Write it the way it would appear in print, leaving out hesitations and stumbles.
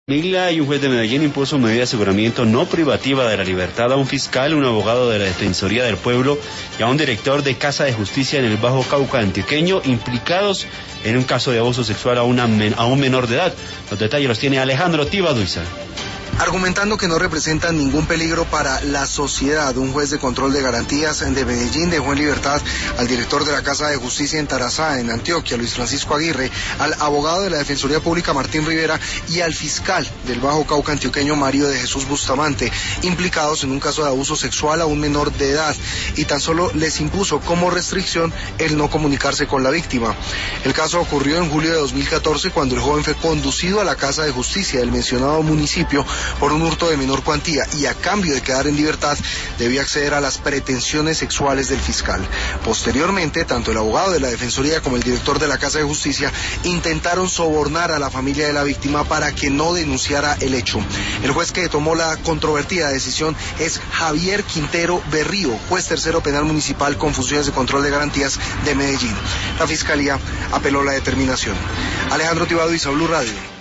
Mila y un juez de Medellín impuso medida de aseguramiento no privativa de la libertad a un fiscal, un abogado de la Defensoría del Pueblo y a un director de Casa de Justicia en el Bajo Cauca antioqueño, implicados en un caso de abuso sexual a un menor de edad. Los detalles los tiene Alejandro Tibaduiza. Argumentando que no representan ningún peligro para la sociedad, un juez de control de garantías de Medellín dejó en libertad al director de la Casa de Justicia en Tarazá, en Antioquia, Luis Francisco Aguirre, al abogado de la Defensoría Pública, Martín Rivera, y al fiscal del Bajo Cauca antioqueño, Mario de Jesús Bustamante, implicados en un caso de abuso sexual a un menor de edad, y tan solo les impuso como restricción el no comunicarse con la víctima. El caso ocurrió en julio de 2014, cuando el joven fue conducido a la Casa de Justicia del mencionado municipio por un hurto de menor cuantía y a cambio de quedar en libertad debía acceder a las pretensiones sexuales del fiscal. Posteriormente, tanto el abogado de la Defensoría como el director de la Casa de Justicia intentaron sobornar a la familia de la víctima para que no denunciara el hecho. El juez que tomó la controvertida decisión es Javier Quintero Berrío, juez tercero penal municipal con funciones de control de garantías de Medellín. La Fiscalía apeló la determinación. Alejandro Tibaduiza, Blue Radio.